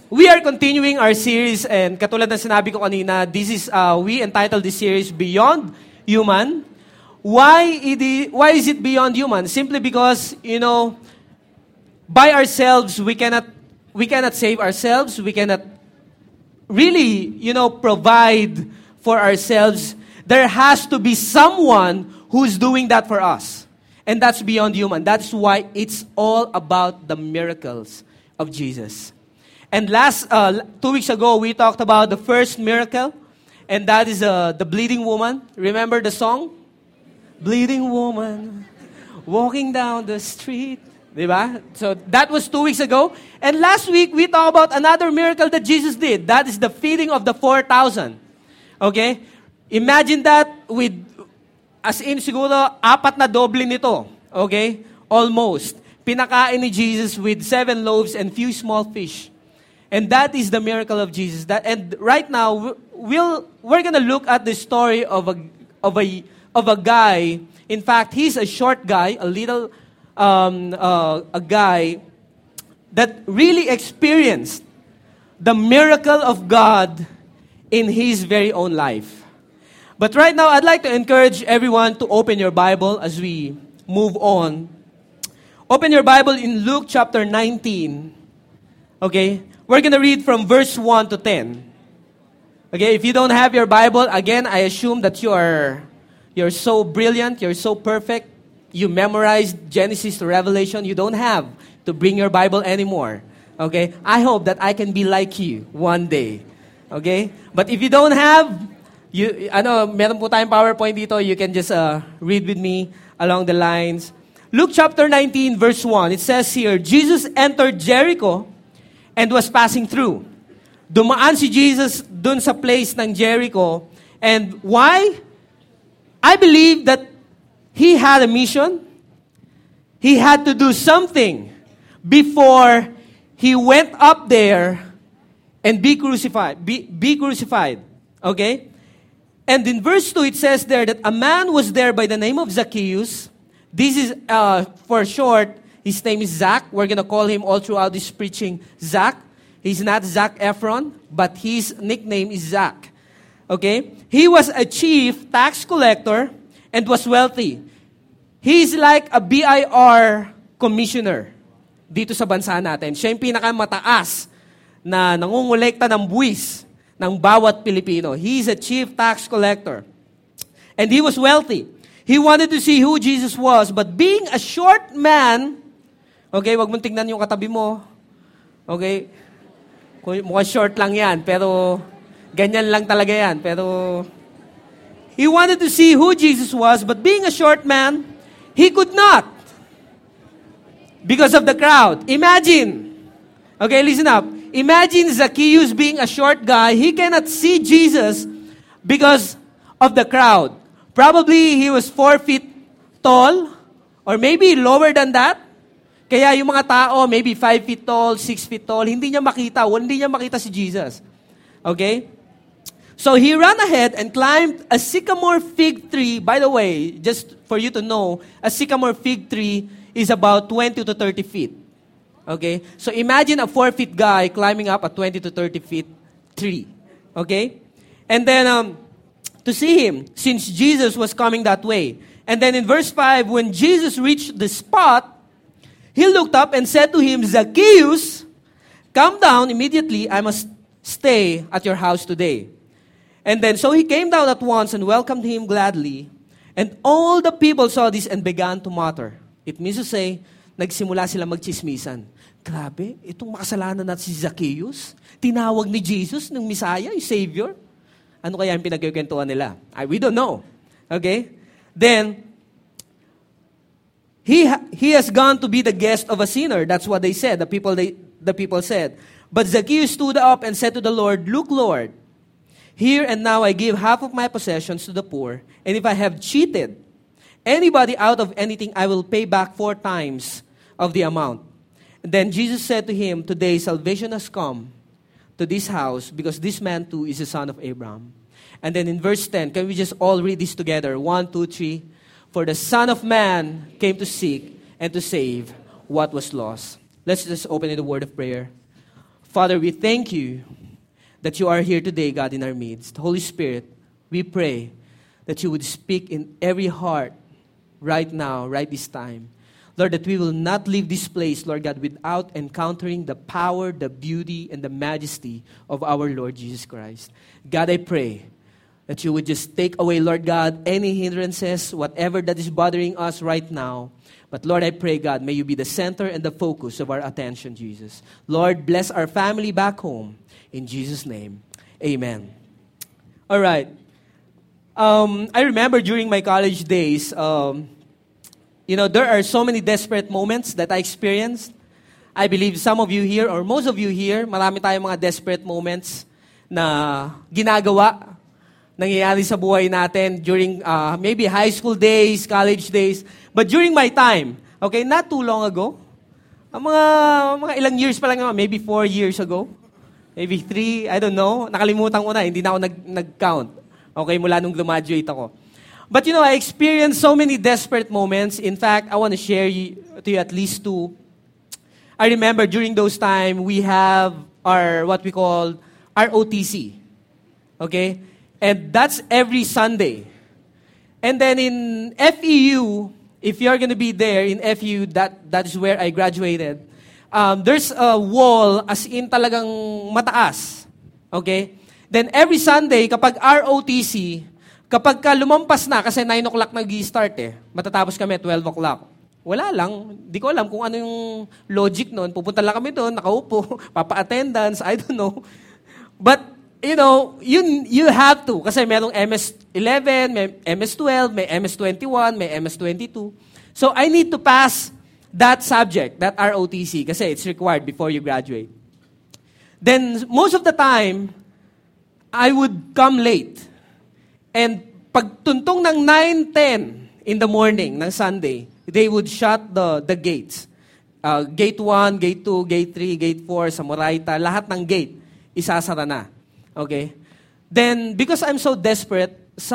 We are continuing our series, and katulad ng sinabi ko kanina, we entitled this series Beyond Human. Why is it beyond human? Simply because, by ourselves, we cannot save ourselves. We cannot really, provide for ourselves. There has to be someone who's doing that for us. And that's beyond human. That's why it's all about the miracles of Jesus. And 2 weeks ago, we talked about the first miracle, and that is the bleeding woman. Remember the song? Bleeding woman, walking down the street. Diba? So that was 2 weeks ago. And last week, we talked about another miracle that Jesus did. That is the feeding of the 4,000. Okay? Imagine that as in siguro, 4 na doble nito. Okay? Almost. Pinakain ni Jesus with 7 loaves and few small fish. And that is the miracle of Jesus. And right now, we're gonna look at the story of a guy. In fact, he's a short guy, a guy that really experienced the miracle of God in his very own life. But right now, I'd like to encourage everyone to open your Bible as we move on. Open your Bible in Luke chapter 19. Okay? We're going to read from verse 1 to 10. Okay? If you don't have your Bible, again, I assume that you're so brilliant, you're so perfect, you memorized Genesis to Revelation, you don't have to bring your Bible anymore. Okay? I hope that I can be like you one day. Okay? But if you don't have, meron po tayong PowerPoint dito, you can just read with me along the lines. Luke chapter 19, verse 1, it says here, Jesus entered Jericho and was passing through. Dumaan si Jesus dun sa place ng Jericho. And why? I believe that he had a mission. He had to do something before he went up there and be crucified. Be crucified. Okay? And in verse 2, it says there that a man was there by the name of Zacchaeus. This is, for short, his name is Zach. We're going to call him all throughout this preaching Zach. He's not Zac Efron, but his nickname is Zach. Okay? He was a chief tax collector and was wealthy. He's like a BIR commissioner dito sa bansa natin. Siya yung pinakamataas na nangungulekta ng buwis ng bawat Pilipino. He's a chief tax collector. And he was wealthy. He wanted to see who Jesus was, but being a short man, okay, wag mong tingnan yung katabi mo. Okay? Mukhang short lang yan, pero ganyan lang talaga yan. Pero he wanted to see who Jesus was, but being a short man, he could not. Because of the crowd. Imagine. Okay, listen up. Imagine Zacchaeus being a short guy. He cannot see Jesus because of the crowd. Probably he was 4 feet tall, or maybe lower than that. Kaya yung mga tao, maybe 5 feet tall, 6 feet tall, hindi niya makita si Jesus. Okay? So he ran ahead and climbed a sycamore fig tree. By the way, just for you to know, a sycamore fig tree is about 20 to 30 feet. Okay? So imagine a 4-feet guy climbing up a 20 to 30 feet tree. Okay? And then, to see him, since Jesus was coming that way. And then in verse 5, when Jesus reached the spot, he looked up and said to him, Zacchaeus, come down immediately. I must stay at your house today. And then, so he came down at once and welcomed him gladly. And all the people saw this and began to mutter. It means to say, nagsimula sila magchismisan. Grabe, itong makasalanan natin si Zacchaeus, tinawag ni Jesus ng Messiah, yung Savior. Ano kaya yung pinagkikwentuhan nila? We don't know. Okay? Then, he has gone to be the guest of a sinner. That's what they said. The people said. But Zacchaeus stood up and said to the Lord, Look, Lord, here and now I give half of my possessions to the poor, and if I have cheated anybody out of anything, I will pay back 4 times of the amount. And then Jesus said to him, Today salvation has come to this house, because this man too is a son of Abraham. And then in verse 10, can we just all read this together? 1, 2, 3. For the Son of Man came to seek and to save what was lost. Let's just open in the word of prayer. Father, we thank you that you are here today, God, in our midst. Holy Spirit, we pray that you would speak in every heart right now, right this time. Lord, that we will not leave this place, Lord God, without encountering the power, the beauty, and the majesty of our Lord Jesus Christ. God, I pray that you would just take away, Lord God, any hindrances, whatever that is bothering us right now. But Lord, I pray, God, may you be the center and the focus of our attention, Jesus. Lord, bless our family back home. In Jesus' name, amen. All right. I remember during my college days, there are so many desperate moments that I experienced. I believe some of you here, or most of you here, marami tayong mga desperate moments na ginagawa, nangyayari sa buhay natin during maybe high school days, college days. But during my time, okay, not too long ago, mga ilang years pa lang, maybe 4 years ago, maybe 3, I don't know, nakalimutan ko na, hindi na ako nag-count. Okay, mula nung graduate ako. But I experienced so many desperate moments. In fact, I want to share to you at least 2. I remember during those time, we have what we call ROTC. Okay? And that's every Sunday. And then in FEU, if you're going to be there in FEU, that is where I graduated. There's a wall as in talagang mataas. Okay? Then every Sunday, kapag ROTC, kapag ka lumampas na, kasi 9 o'clock nag-i-start matatapos kami at 12 o'clock. Wala lang. Di ko alam kung ano yung logic nun. Pupunta lang kami doon, nakaupo, papa-attendance, I don't know. But, you have to. Kasi merong MS-11, may MS-12, may MS-21, may MS-22. So, I need to pass that subject, that ROTC, kasi it's required before you graduate. Then, most of the time, I would come late. And pagtuntong ng 9:10 in the morning ng Sunday, they would shut the gates. Gate 1, Gate 2, Gate 3, Gate 4, sa Moraita, lahat ng gate, isasara na. Okay? Then, because I'm so desperate,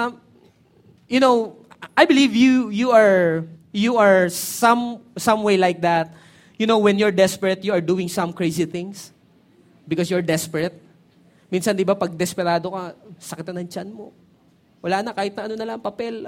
I believe you are some way like that. When you're desperate, you are doing some crazy things because you're desperate. Minsan, di ba, pag desperado ka, sakit na ng tiyan mo. Wala na, kahit na ano na lang, papel,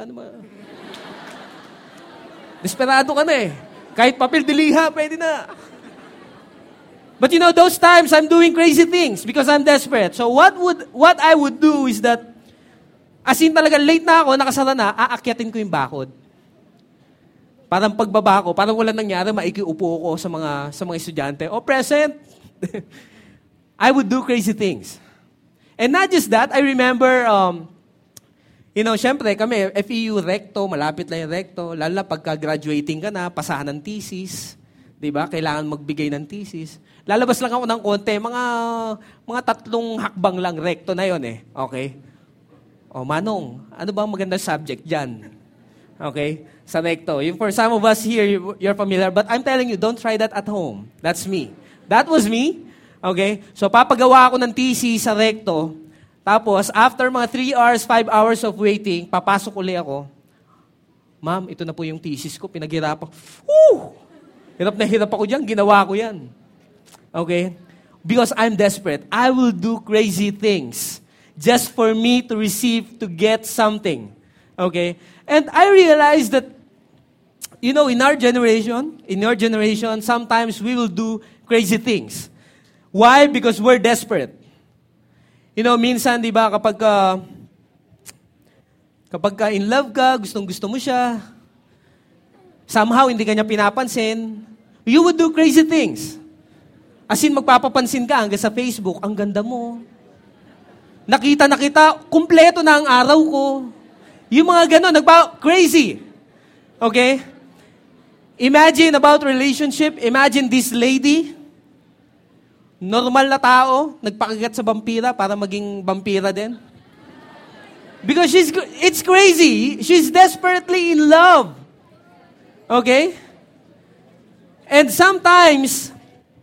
desperado ka na Kahit papel, diliha, pwede na. But those times, I'm doing crazy things because I'm desperate. So what I would do is that, as in talaga, late na ako, nakasara na, aakyatin ko yung bakod. Parang pagbaba ko, parang wala nangyari, maikiupo ko sa mga estudyante. Present! I would do crazy things. And not just that, I remember, syempre kami, FEU, recto, malapit lang yung recto, lalo na pagka-graduating ka na, pasahan ng thesis, di ba? Kailangan magbigay ng thesis. Lalabas lang ako ng konti, mga 3 hakbang lang, recto na yon Okay? Manong, ano ba ang magandang subject dyan? Okay? Sa recto. For some of us here, you're familiar, but I'm telling you, don't try that at home. That's me. That was me. Okay? So, papagawa ako ng thesis sa recto. Tapos, after mga 3 hours, 5 hours of waiting, papasok uli ako. Ma'am, ito na po yung thesis ko. Pinaghirapan. Hirap na hirap ako dyan. Ginawa ko yan. Okay? Because I'm desperate. I will do crazy things just for me to receive, to get something. Okay? And I realized that, in our generation, in your generation, sometimes we will do crazy things. Why? Because we're desperate. Minsan, di ba, kapag ka in love ka, gustong-gusto mo siya, somehow hindi ka niya pinapansin, you would do crazy things. As in, magpapapansin ka hanggang sa Facebook, ang ganda mo. Nakita, kumpleto na ang araw ko. Yung mga gano'n, crazy. Okay? Imagine about relationship. Imagine this lady, normal na tao, nagpakagat sa vampira para maging vampira din. Because it's crazy. She's desperately in love. Okay? And sometimes,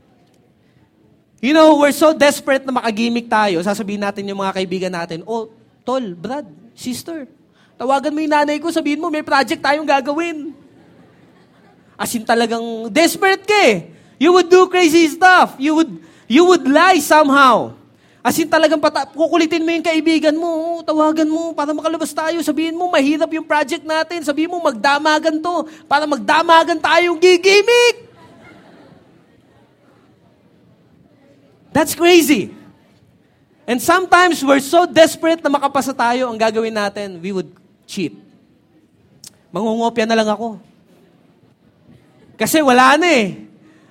we're so desperate na makagimik tayo. Sasabihin natin yung mga kaibigan natin, tol, brad, sister, tawagan mo yung nanay ko, sabihin mo, may project tayong gagawin. As in talagang desperate ka You would do crazy stuff. You You would lie somehow. As in talagang kukulitin mo yung kaibigan mo, tawagan mo para makalabas tayo, sabihin mo mahirap yung project natin, sabihin mo magdamagan to, para magdamagan tayong gigimik. That's crazy. And sometimes we're so desperate na makapasa tayo, ang gagawin natin, we would cheat. Mangungopia na lang ako. Kasi wala na eh.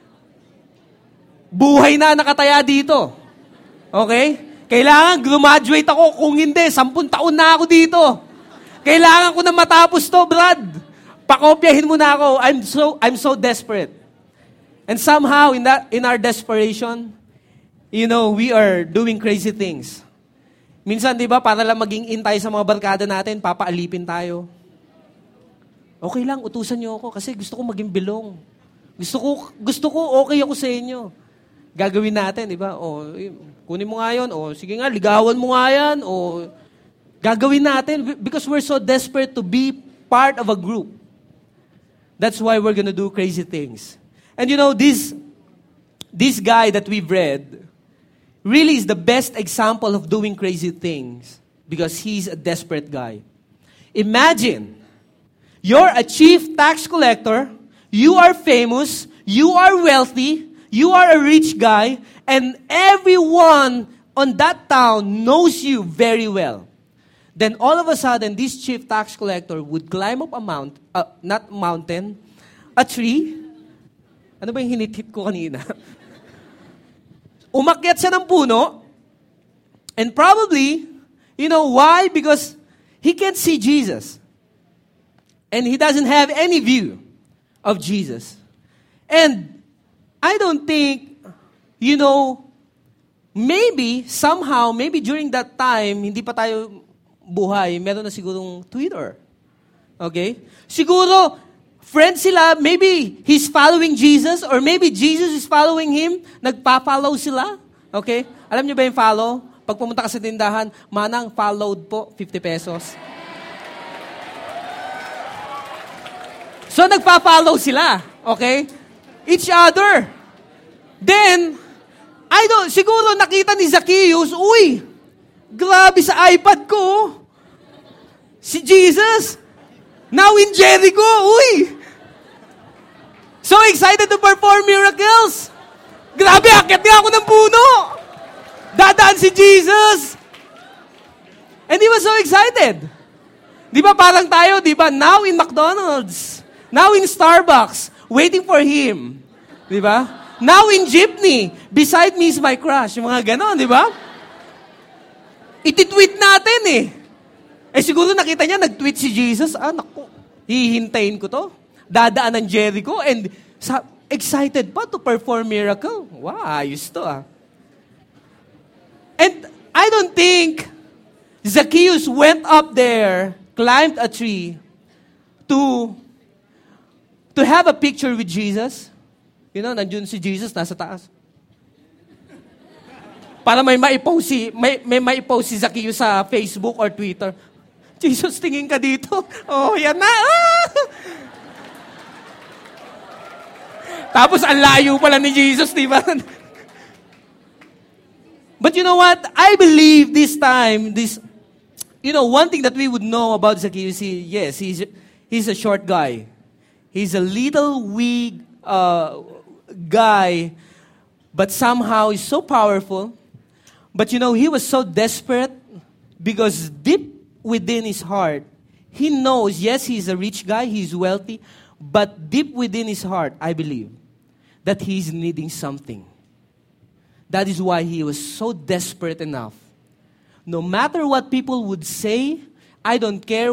Buhay na nakataya dito. Okay? Kailangan graduate ako. Kung hindi, 10 taon na ako dito. Kailangan ko na matapos to, Brad. Pakopyahin mo na ako. I'm so desperate. And somehow, in our desperation, we are doing crazy things. Minsan, di ba, para lang maging in tayo sa mga barkada natin, papaalipin tayo. Okay lang, utusan niyo ako kasi gusto ko maging belong. Gusto ko okay ako sa inyo. Gagawin natin, di ba? O, kunin mo nga yun. O, sige nga, ligawan mo nga yan. O, gagawin natin because we're so desperate to be part of a group. That's why we're gonna do crazy things. And this guy that we've read really is the best example of doing crazy things because he's a desperate guy. Imagine, you're a chief tax collector, you are famous, you are wealthy, you are a rich guy, and everyone on that town knows you very well. Then all of a sudden, this chief tax collector would climb up a tree. Ano ba yung hinit-hit ko kanina? Umakyat siya ng puno, and probably, why? Because he can't see Jesus. And he doesn't have any view of Jesus. And I don't think, maybe during that time, hindi pa tayo buhay, meron na sigurong Twitter. Okay? Siguro, friends sila, maybe he's following Jesus, or maybe Jesus is following him, nagpa-follow sila. Okay? Alam niyo ba yung follow? Pag pumunta ka sa tindahan, manang followed po, 50 pesos. So, nagpa-follow sila. Okay? Each other. Then, siguro nakita ni Zacchaeus, uy, grabe sa iPad ko. Si Jesus. Now in Jericho, uy. So excited to perform miracles. Grabe, akyat niya ako ng puno. Dadaan si Jesus. And he was so excited. Di ba parang tayo, di ba? Now in McDonald's. Now in Starbucks. Waiting for him. Di ba? Now in jeepney. Beside me is my crush. Yung mga ganon, di ba? Iti-tweet natin eh. Siguro nakita niya, nag-tweet si Jesus. Naku, hihintayin ko to. Dadaan ng Jericho and excited pa to perform miracle. Wow, ayos to And I don't think Zacchaeus went up there, climbed a tree to have a picture with Jesus. Nandiyon si Jesus, nasa taas. Para may maipost si Zacchaeus sa Facebook or Twitter. Jesus, tingin ka dito. Oh, yan na. Tapos, ang layo pala ni Jesus, di ba? But you know what? I believe this time, one thing that we would know about Zacchaeus, yes, he's a short guy. He's a little weak guy, but somehow he's so powerful. But he was so desperate because deep within his heart, he knows, yes, he's a rich guy, he's wealthy, but deep within his heart, I believe, that he's needing something. That is why he was so desperate enough. No matter what people would say, I don't care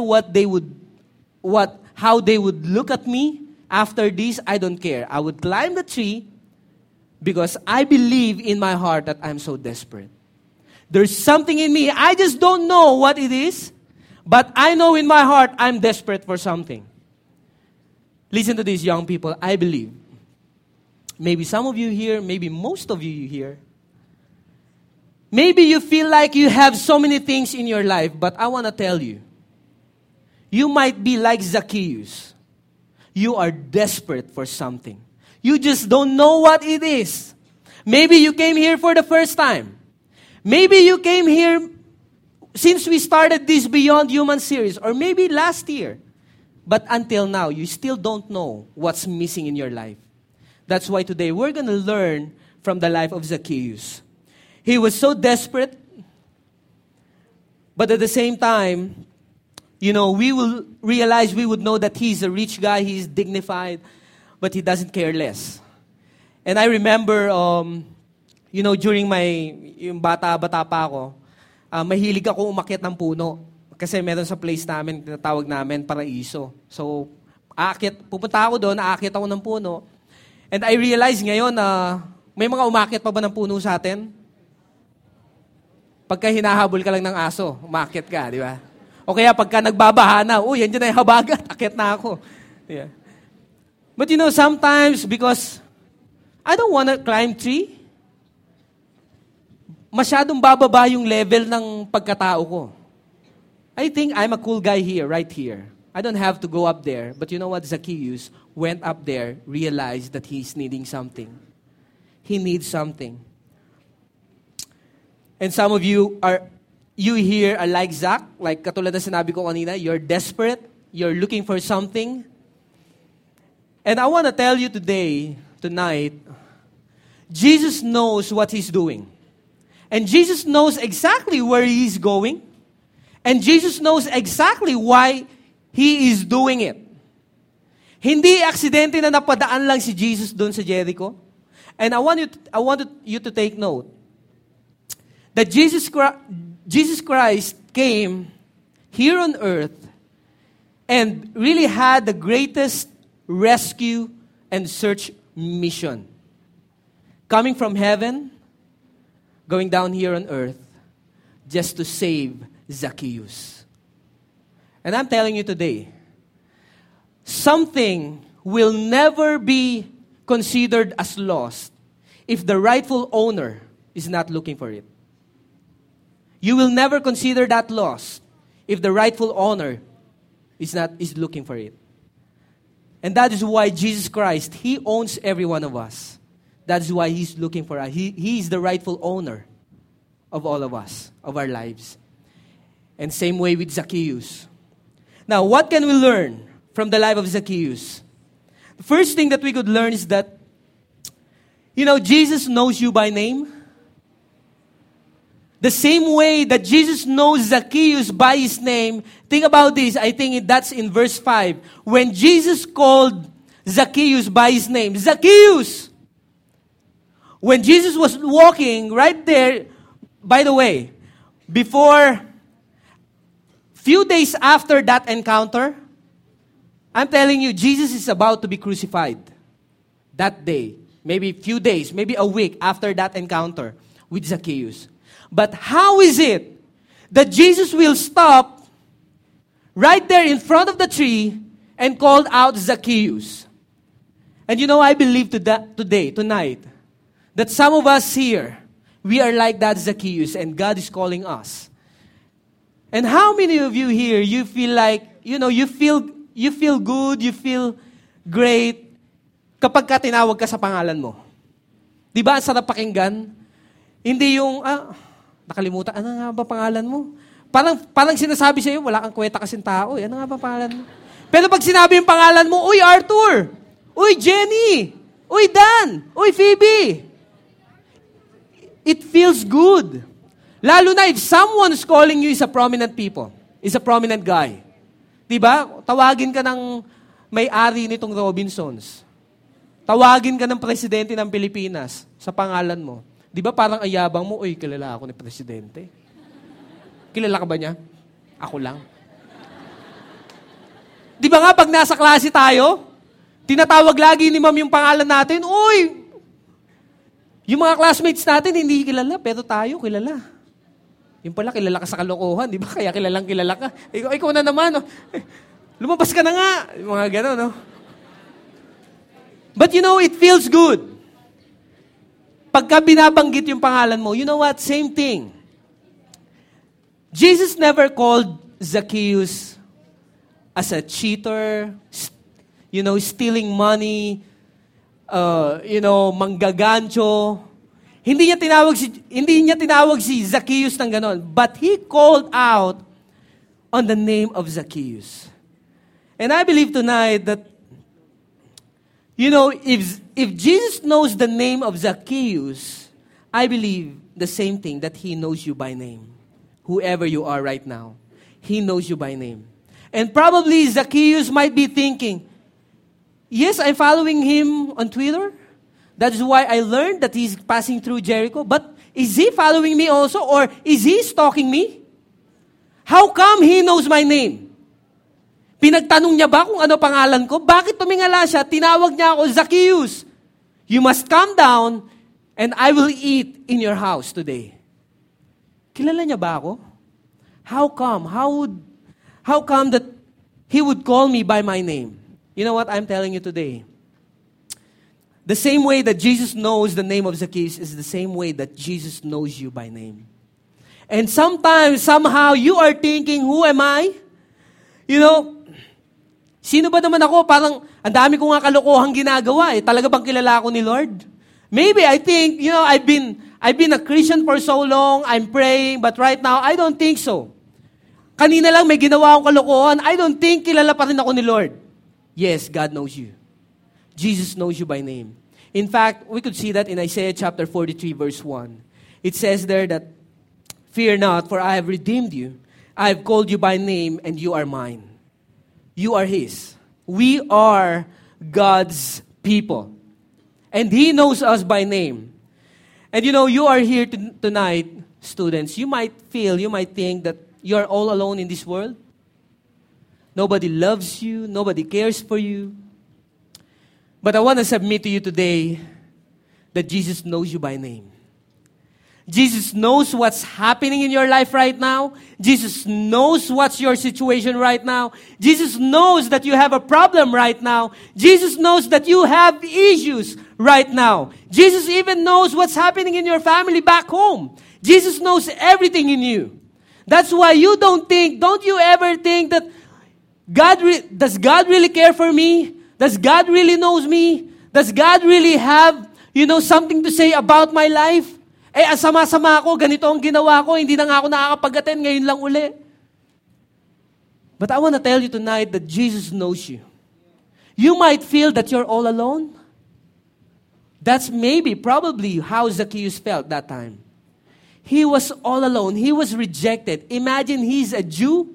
how they would look at me after this, I don't care. I would climb the tree because I believe in my heart that I'm so desperate. There's something in me. I just don't know what it is, but I know in my heart I'm desperate for something. Listen to this, young people. I believe. Maybe some of you here, maybe most of you here, maybe you feel like you have so many things in your life, but I want to tell you, you might be like Zacchaeus. You are desperate for something. You just don't know what it is. Maybe you came here for the first time. Maybe you came here since we started this Beyond Human series, or maybe last year. But until now, you still don't know what's missing in your life. That's why today we're going to learn from the life of Zacchaeus. He was so desperate, but at the same time, we will realize, we would know that he's a rich guy, he's dignified, but he doesn't care less. And I remember, during yung bata-bata pa ako, mahilig ako umakyat ng puno. Kasi meron sa place namin, tinatawag namin, Paraiso. So, pupunta ako doon, aakyat ako ng puno. And I realize ngayon na may mga umakyat pa ba ng puno sa atin? Pagka hinahabol ka lang ng aso, umakyat ka, di ba? O kaya pagka nagbabaha na, yan dyan na yung habagat, akyat na ako. Yeah. But sometimes because I don't want to climb tree, masyadong bababa yung level ng pagkatao ko. I think I'm a cool guy here, right here. I don't have to go up there. But you know what? Zacchaeus went up there, realized that he's needing something. He needs something. And some of you here are like Zach, like katulad na sinabi ko kanina, you're desperate, you're looking for something. And I want to tell you tonight, Jesus knows what He's doing. And Jesus knows exactly where He's going. And Jesus knows exactly why He is doing it. Hindi aksidente na napadaan lang si Jesus doon sa Jericho. And I want you to take note that Jesus Christ came here on earth and really had the greatest rescue and search mission. Coming from heaven, going down here on earth, just to save Zacchaeus. And I'm telling you today, something will never be considered as lost if the rightful owner is not looking for it. You will never consider that lost if the rightful owner is looking for it. And that is why Jesus Christ, He owns every one of us. That is why He's looking for us. He is the rightful owner of all of us, of our lives. And same way with Zacchaeus. Now, what can we learn from the life of Zacchaeus? The first thing that we could learn is that, Jesus knows you by name. The same way that Jesus knows Zacchaeus by his name, think about this, I think that's in verse 5. When Jesus called Zacchaeus by his name, Zacchaeus! When Jesus was walking right there, by the way, few days after that encounter, I'm telling you, Jesus is about to be crucified that day. Maybe a few days, maybe a week after that encounter with Zacchaeus. But how is it that Jesus will stop right there in front of the tree and called out Zacchaeus? And I believe tonight, that some of us here, we are like that Zacchaeus and God is calling us. And how many of you here, you feel like, you feel good, you feel great kapag ka tinawag ka sa pangalan mo? Di ba, ang sarap pakinggan? Hindi yung, nakalimutan, ano nga ba pangalan mo? Parang sinasabi sa iyo, wala kang kwenta kasing tao. Ano nga ba pangalan mo? Pero pag sinabi yung pangalan mo, Uy, Arthur! Uy, Jenny! Uy, Dan! Uy, Phoebe! It feels good. Lalo na if someone is calling you is a prominent guy. Diba? Tawagin ka ng may-ari nitong Robinsons. Tawagin ka ng presidente ng Pilipinas sa pangalan mo. Diba parang ayabang mo, uy, kilala ako ni presidente. Kilala ka ba niya? Ako lang. Diba nga, pag nasa klase tayo, tinatawag lagi ni ma'am yung pangalan natin, uy, yung mga classmates natin, hindi kilala, pero tayo, kilala. Yung pala, kilala ka sa kalokohan, di ba? Kaya kilala ka. Ikaw na naman, no? Lumabas ka na nga. Yung mga gano'n, no? But it feels good. Pagka binabanggit yung pangalan mo, you know what? Same thing. Jesus never called Zacchaeus as a cheater, stealing money, manggagancho. Hindi niya tinawag si Zacchaeus ng ganon, but he called out on the name of Zacchaeus. And I believe tonight that, if Jesus knows the name of Zacchaeus, I believe the same thing, that He knows you by name. Whoever you are right now, He knows you by name. And probably Zacchaeus might be thinking, yes, I'm following him on Twitter. That is why I learned that he's passing through Jericho. But is he following me also? Or is he stalking me? How come he knows my name? Pinagtanong niya ba kung ano pangalan ko? Bakit tumingala siya? Tinawag niya ako, Zacchaeus, you must come down and I will eat in your house today. Kilala niya ba ako? How come? How come that he would call me by my name? You know what I'm telling you today? The same way that Jesus knows the name of Zacchaeus is the same way that Jesus knows you by name. And sometimes, somehow, you are thinking, who am I? Sino ba naman ako? Parang, ang dami ko nga kalokohang ginagawa eh. Talaga bang kilala ako ni Lord? Maybe, I think, I've been a Christian for so long, I'm praying, but right now, I don't think so. Kanina lang may ginawa akong kalokohan, I don't think kilala pa rin ako ni Lord. Yes, God knows you. Jesus knows you by name. In fact, we could see that in Isaiah chapter 43, verse 1. It says there that, fear not, for I have redeemed you. I have called you by name, and you are mine. You are His. We are God's people. And He knows us by name. And you are here tonight, students. You might think that you are all alone in this world. Nobody loves you. Nobody cares for you. But I want to submit to you today that Jesus knows you by name. Jesus knows what's happening in your life right now. Jesus knows what's your situation right now. Jesus knows that you have a problem right now. Jesus knows that you have issues right now. Jesus even knows what's happening in your family back home. Jesus knows everything in you. That's why don't you ever think that does God really care for me? Does God really knows me? Does God really have, something to say about my life? Sama-sama ako, ganito ang ginawa ko, hindi na nga ako nakakapag-attend, ngayon lang uli. But I want to tell you tonight that Jesus knows you. You might feel that you're all alone. That's probably how Zacchaeus felt that time. He was all alone. He was rejected. Imagine he's a Jew,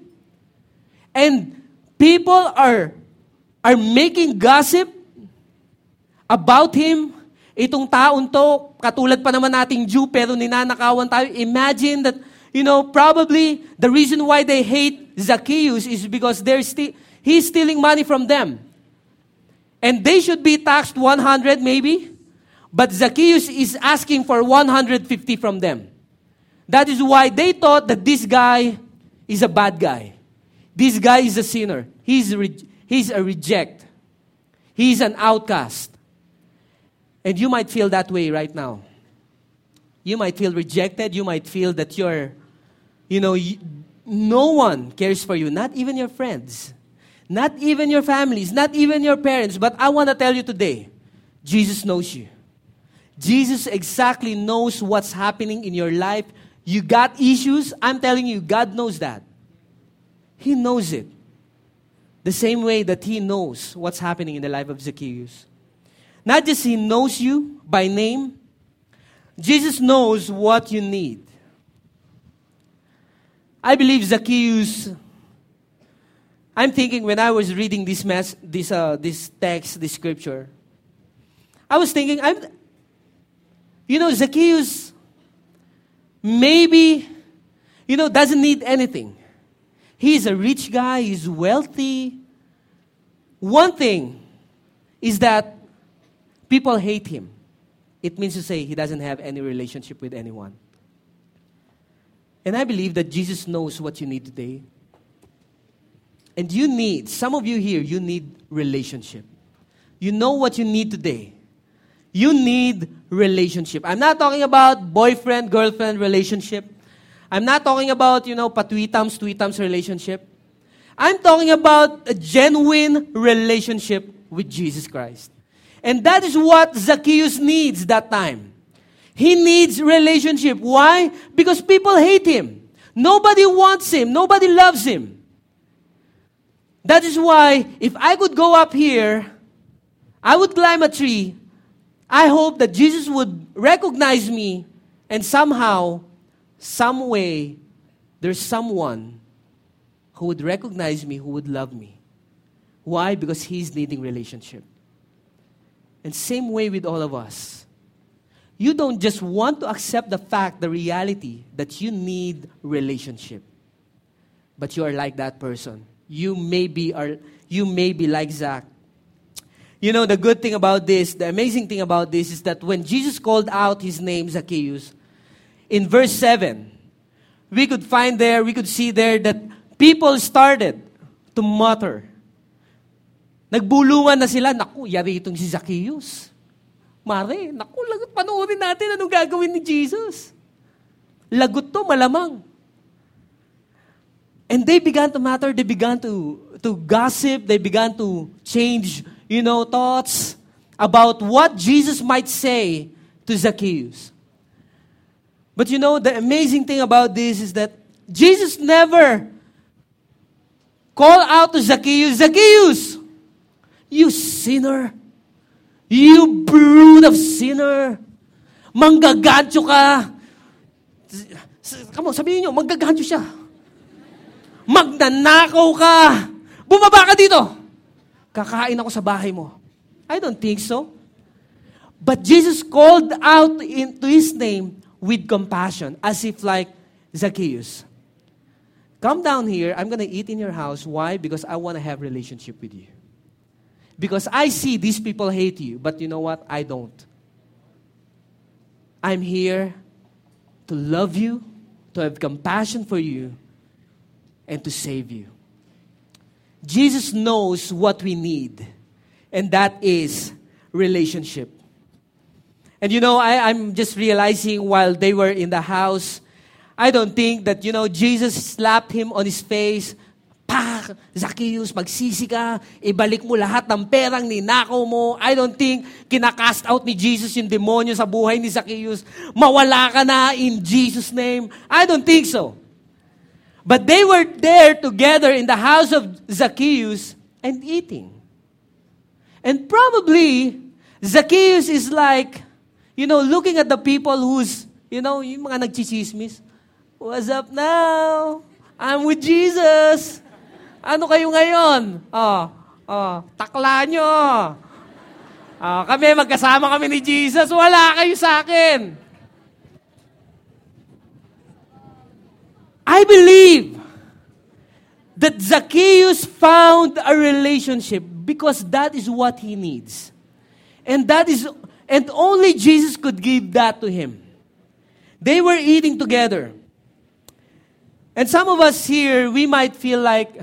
and people are making gossip about him. Itong taon to, katulad pa naman nating Jew, pero ninanakawan tayo. Imagine that, probably the reason why they hate Zacchaeus is because he's stealing money from them. And they should be taxed 100 maybe, but Zacchaeus is asking for 150 from them. That is why they thought that this guy is a bad guy. This guy is a sinner. He's a reject. He's an outcast. And you might feel that way right now. You might feel rejected. You might feel that no one cares for you, not even your friends, not even your families, not even your parents. But I want to tell you today, Jesus knows you. Jesus exactly knows what's happening in your life. You got issues. I'm telling you, God knows that. He knows it. The same way that He knows what's happening in the life of Zacchaeus. Not just He knows you by name, Jesus knows what you need. I believe Zacchaeus, I'm thinking when I was reading this text, this scripture, I was thinking, Zacchaeus maybe, doesn't need anything. He's a rich guy, he's wealthy. One thing is that people hate him. It means to say he doesn't have any relationship with anyone. And I believe that Jesus knows what you need today. And some of you here, you need relationship. You know what you need today. You need relationship. I'm not talking about boyfriend, girlfriend relationship. I'm not talking about, tweetums relationship. I'm talking about a genuine relationship with Jesus Christ. And that is what Zacchaeus needs that time. He needs relationship. Why? Because people hate him. Nobody wants him. Nobody loves him. That is why, if I could go up here, I would climb a tree. I hope that Jesus would recognize me, and somehow, some way, there's someone who would recognize me, who would love me. Why? Because he's needing relationship. And same way with all of us. You don't just want to accept the fact, the reality, that you need relationship. But you are like that person. You may be like Zach. You know, the good thing about this, the amazing thing about this is that when Jesus called out his name, Zacchaeus, in verse 7, we could see there that people started to mutter. Nagbulungan na sila, naku, yari itong si Zacchaeus. Mare, naku, lagot, panoorin natin anong gagawin ni Jesus. Lagot to, malamang. And they began to matter, they began to gossip, they began to change, thoughts about what Jesus might say to Zacchaeus. But the amazing thing about this is that Jesus never called out to Zacchaeus, Zacchaeus, you sinner, you brood of sinner, manggagancho ka. Come on, sabihin nyo, manggagancho siya. Magnanakaw ka. Bumaba ka dito. Kakain ako sa bahay mo. I don't think so. But Jesus called out into his name with compassion, as if like, Zacchaeus, come down here. I'm going to eat in your house. Why? Because I want to have relationship with you. Because I see these people hate you. But you know what? I don't. I'm here to love you, to have compassion for you, and to save you. Jesus knows what we need, and that is relationship. And I'm just realizing while they were in the house, I don't think that, Jesus slapped him on his face. Pak, Zacchaeus, magsisi ka, ibalik mo lahat ng perang ninakaw mo. I don't think kinakast out ni Jesus yung demonyo sa buhay ni Zacchaeus. Mawala ka na in Jesus' name. I don't think so. But they were there together in the house of Zacchaeus and eating. And probably, Zacchaeus is like, looking at the people who's, yung mga nagchichismis. What's up now? I'm with Jesus. Ano kayo ngayon? Takla nyo. Kami, magkasama kami ni Jesus. Wala kayo sa akin. I believe that Zacchaeus found a relationship because that is what he needs. And only Jesus could give that to him. They were eating together. And some of us here, we might feel like,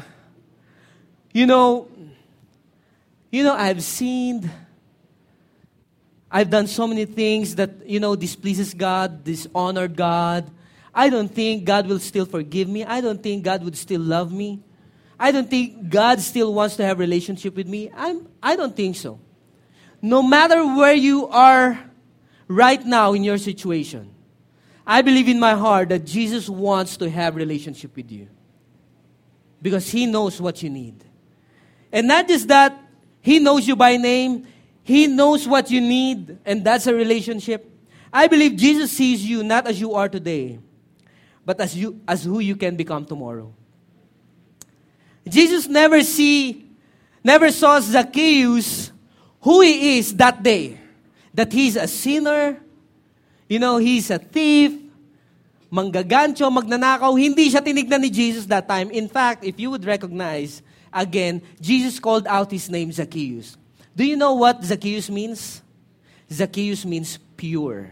I've sinned. I've done so many things that, displeases God, dishonored God. I don't think God will still forgive me. I don't think God would still love me. I don't think God still wants to have a relationship with me. I don't think so. No matter where you are right now in your situation, I believe in my heart that Jesus wants to have a relationship with you. Because He knows what you need. And not just that, He knows you by name. He knows what you need, and that's a relationship. I believe Jesus sees you not as you are today, but as who you can become tomorrow. Jesus never saw Zacchaeus who he is that day. That he's a sinner, he's a thief, manggagancho, magnanakaw. Hindi siya tinignan ni Jesus that time. In fact, if you would recognize, again, Jesus called out his name, Zacchaeus. Do you know what Zacchaeus means? Zacchaeus means pure.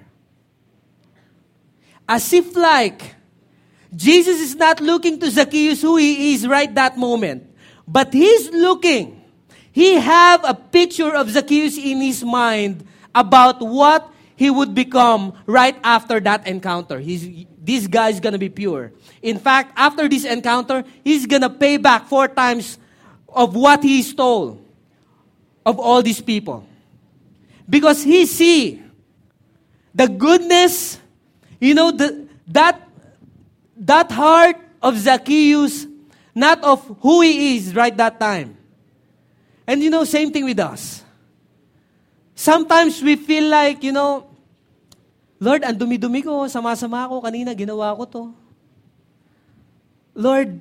As if like, Jesus is not looking to Zacchaeus who he is right that moment. But he's looking. He have a picture of Zacchaeus in his mind about what he would become right after that encounter. This guy is going to be pure. In fact, after this encounter, he's going to pay back 4 times of what he stole of all these people. Because he see the goodness, that heart of Zacchaeus, not of who he is right that time. And same thing with us. Sometimes we feel like, Lord, ang dumi-dumi ko, sama-sama ako, kanina ginawa ko to. Lord,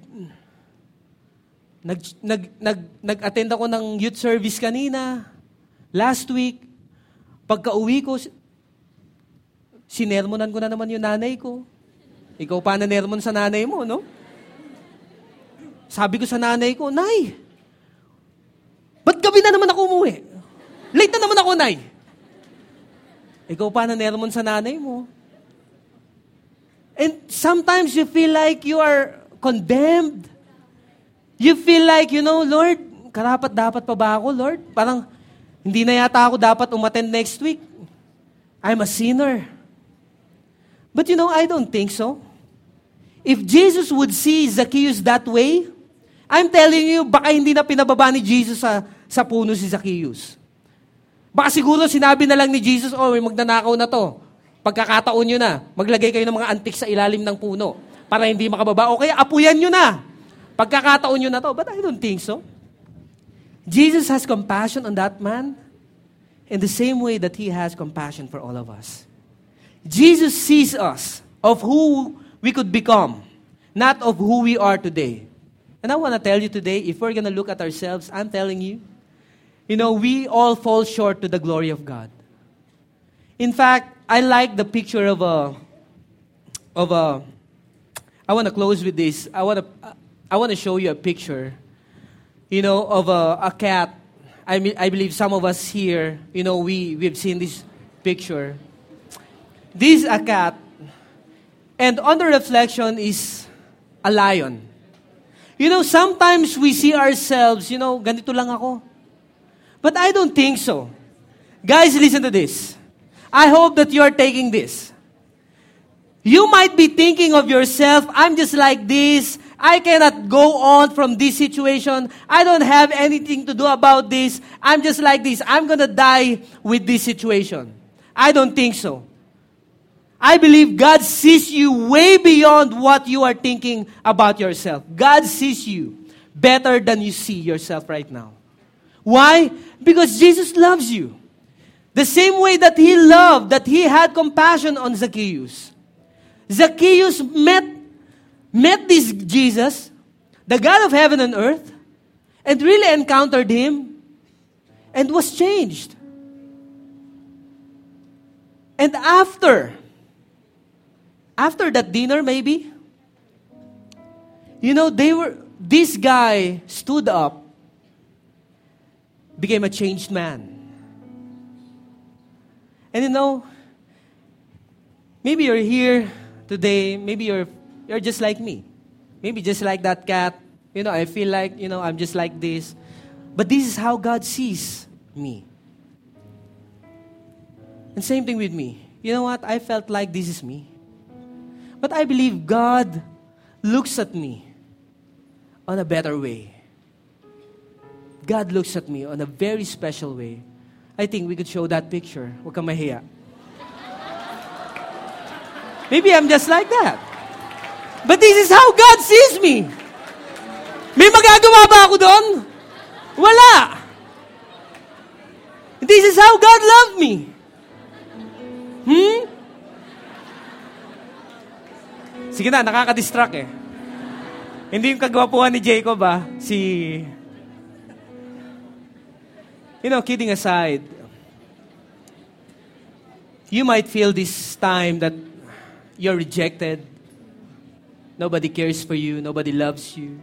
nag-attend ako ng youth service kanina, last week, pagka-uwi ko, sinermonan ko na naman yung nanay ko. Ikaw pa nanermon sa nanay mo, no? Sabi ko sa nanay ko, Nay, ba't gabi na naman ako umuwi? Late na naman ako, Nay. Ikaw pa nanermon sa nanay mo. And sometimes you feel like you are condemned. You feel like, Lord, karapat-dapat pa ba ako, Lord? Parang, hindi na yata ako dapat umattend next week. I'm a sinner. But I don't think so. If Jesus would see Zacchaeus that way, I'm telling you, baka hindi na pinababa ni Jesus sa puno si Zacchaeus. Baka siguro sinabi na lang ni Jesus, may magnanakaw na to. Pagkakataon nyo na, maglagay kayo ng mga antik sa ilalim ng puno para hindi makababa. O kaya apuyan nyo na. Pagkakataon nyo na to. But I don't think so. Jesus has compassion on that man in the same way that He has compassion for all of us. Jesus sees us of who we could become, not of who we are today. And I want to tell you today, if we're going to look at ourselves, I'm telling you, we all fall short to the glory of God. In fact, I like the picture of a. I want to close with this. I want to show you a picture, of a cat. I believe some of us here, we've seen this picture. This is a cat, and on the reflection is a lion. Sometimes we see ourselves, ganito lang ako. But I don't think so. Guys, listen to this. I hope that you are taking this. You might be thinking of yourself, I'm just like this. I cannot go on from this situation. I don't have anything to do about this. I'm just like this. I'm going to die with this situation. I don't think so. I believe God sees you way beyond what you are thinking about yourself. God sees you better than you see yourself right now. Why? Because Jesus loves you. The same way that He loved, that He had compassion on Zacchaeus. Zacchaeus met this Jesus, the God of heaven and earth, and really encountered Him and was changed. And after that dinner maybe, this guy stood up, became a changed man. And maybe you're here today, maybe you're just like me. Maybe just like that cat. I feel like, I'm just like this. But this is how God sees me. And same thing with me. You know what? I felt like this is me. But I believe God looks at me on a better way. God looks at me on a very special way. I think we could show that picture. Huwag kang mahiya. Maybe I'm just like that. But this is how God sees me. May magagawa ba ako doon? Wala. This is how God loved me. Sige na, nakaka-distract eh. Hindi yung kagwapuhan ni Jacob kidding aside, you might feel this time that you're rejected. Nobody cares for you. Nobody loves you.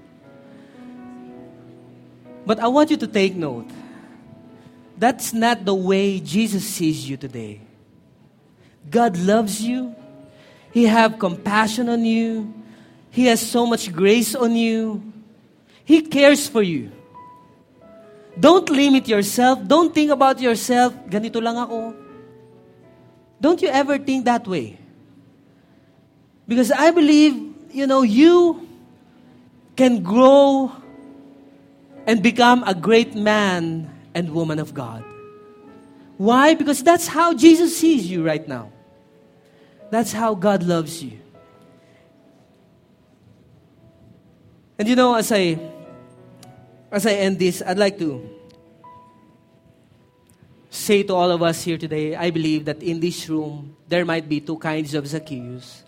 But I want you to take note. That's not the way Jesus sees you today. God loves you. He has compassion on you. He has so much grace on you. He cares for you. Don't limit yourself. Don't think about yourself. Ganito lang ako. Don't you ever think that way. Because I believe, you can grow and become a great man and woman of God. Why? Because that's how Jesus sees you right now. That's how God loves you. And you know, as I end this, I'd like to say to all of us here today, I believe that in this room, there might be two kinds of Zacchaeus.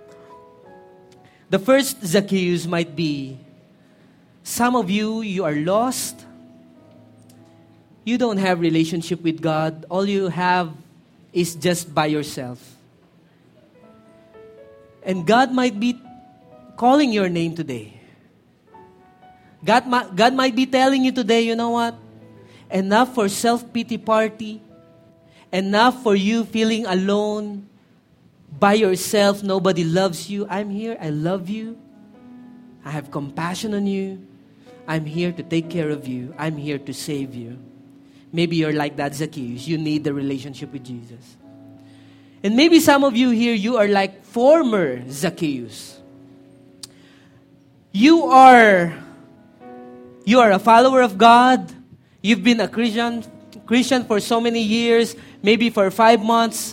The first Zacchaeus might be, some of you, you are lost. You don't have relationship with God. All you have is just by yourself. And God might be calling your name today. God might be telling you today, you know what? Enough for self-pity party. Enough for you feeling alone by yourself. Nobody loves you. I'm here. I love you. I have compassion on you. I'm here to take care of you. I'm here to save you. Maybe you're like that Zacchaeus. You need the relationship with Jesus. And maybe some of you here, you are like former Zacchaeus. You are a follower of God. You've been a Christian for so many years, maybe for 5 months.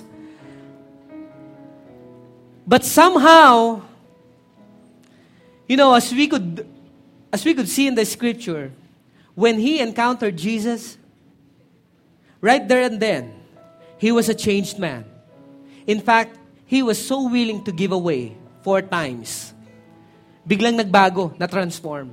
But somehow, you know, as we could see in the scripture, when he encountered Jesus, right there and then, he was a changed man. In fact, he was so willing to give away 4 times. Biglang nagbago, na-transform.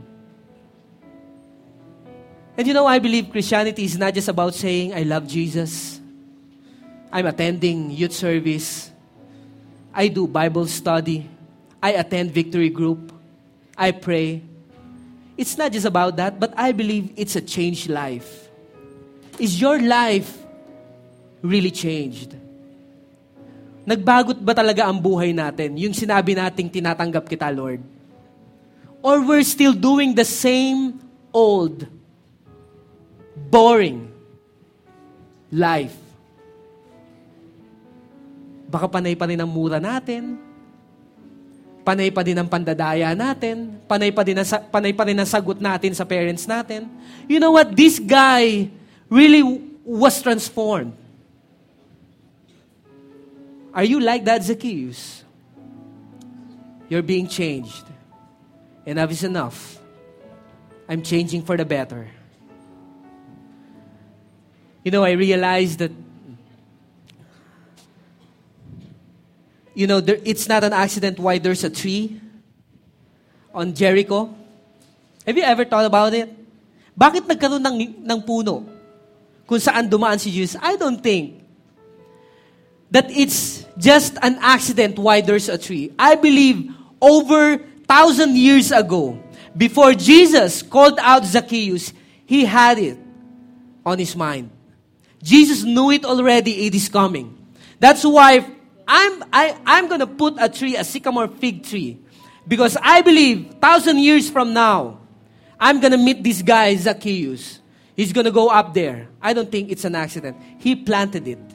And you know, I believe Christianity is not just about saying, I love Jesus. I'm attending youth service. I do Bible study. I attend victory group. I pray. It's not just about that, but I believe it's a changed life. Is your life really changed? Nagbagot ba talaga ang buhay natin? Yung sinabi nating tinatanggap kita, Lord? Or we're still doing the same old, boring life? Baka panay pa rin ang mura natin. Panay pa din ang pandadaya natin. Panay pa rin ang sagot natin sa parents natin. You know what? This guy really was transformed. Are you like that Zacchaeus? You're being changed. Enough is enough. I'm changing for the better. You know, I realized that, you know, it's not an accident why there's a tree on Jericho. Have you ever thought about it? Bakit nagkaroon ng puno kung saan dumaan si Jesus? I don't think that it's just an accident why there's a tree. I believe over 1,000 years ago, before Jesus called out Zacchaeus, he had it on his mind. Jesus knew it already, it is coming. That's why I'm going to put a tree, a sycamore fig tree. Because I believe 1,000 years from now, I'm going to meet this guy, Zacchaeus. He's going to go up there. I don't think it's an accident. He planted it.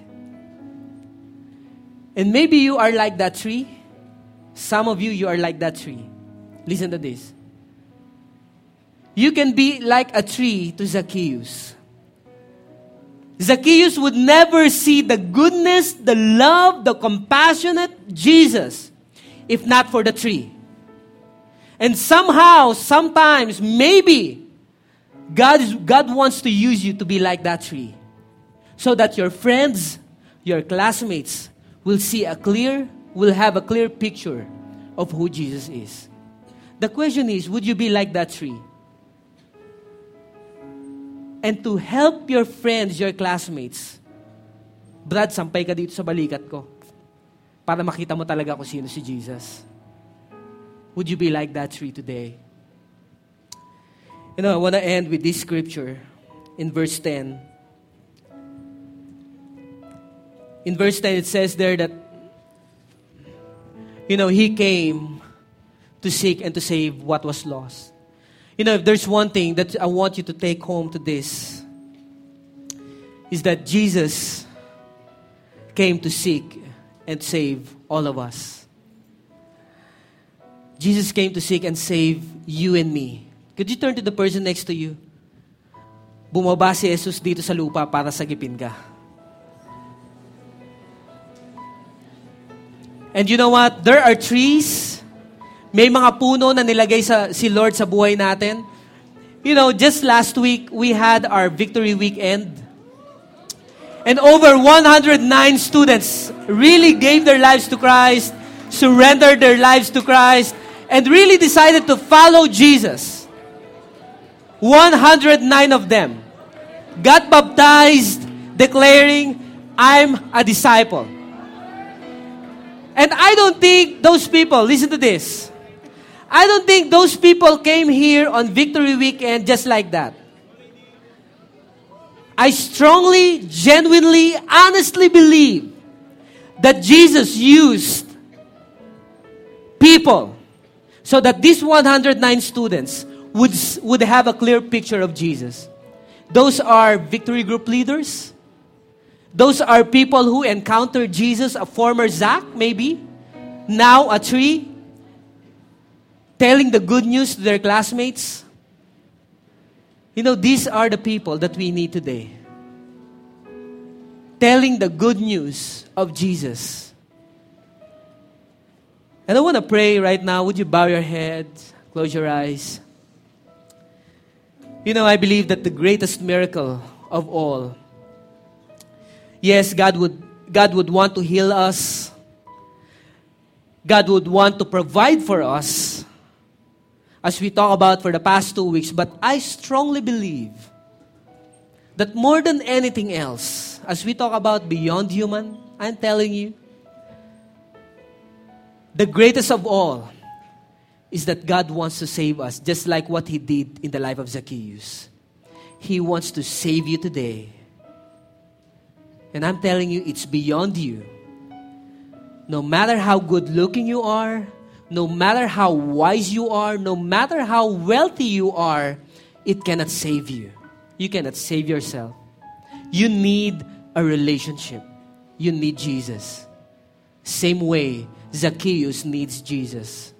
And maybe you are like that tree. Some of you are like that tree. Listen to this. You can be like a tree to Zacchaeus. Zacchaeus would never see the goodness, the love, the compassionate Jesus if not for the tree. And somehow, sometimes, maybe, God wants to use you to be like that tree. So that your friends, your classmates will have a clear picture of who Jesus is. The question is, would you be like that tree? And to help your friends, your classmates, Brad, sampay ka dito sa balikat ko para makita mo talaga kung sino si Jesus. Would you be like that tree today? You know, I want to end with this scripture in verse 10. In verse 10, it says there that, you know, He came to seek and to save what was lost. You know, if there's one thing that I want you to take home to this, is that Jesus came to seek and save all of us. Jesus came to seek and save you and me. Could you turn to the person next to you? Bumaba si Jesus dito sa lupa para sagipin ka. And you know what? There are trees. May mga puno na nilagay si Lord sa buhay natin. You know, just last week, we had our Victory Weekend. And over 109 students really gave their lives to Christ, surrendered their lives to Christ, and really decided to follow Jesus. 109 of them got baptized, declaring, I'm a disciple. And I don't think those people, listen to this, I don't think those people came here on Victory Weekend just like that. I strongly, genuinely, honestly believe that Jesus used people so that these 109 students would have a clear picture of Jesus. Those are victory group leaders. Those are people who encountered Jesus, a former Zach maybe, now a tree, telling the good news to their classmates. You know, these are the people that we need today. Telling the good news of Jesus. And I want to pray right now. Would you bow your head, close your eyes? You know, I believe that the greatest miracle of all, yes, God would want to heal us. God would want to provide for us, as we talk about for the past 2 weeks. But I strongly believe that more than anything else, as we talk about beyond human, I'm telling you, the greatest of all is that God wants to save us, just like what He did in the life of Zacchaeus. He wants to save you today. And I'm telling you, it's beyond you. No matter how good looking you are, no matter how wise you are, no matter how wealthy you are, it cannot save you. You cannot save yourself. You need a relationship. You need Jesus. Same way Zacchaeus needs Jesus.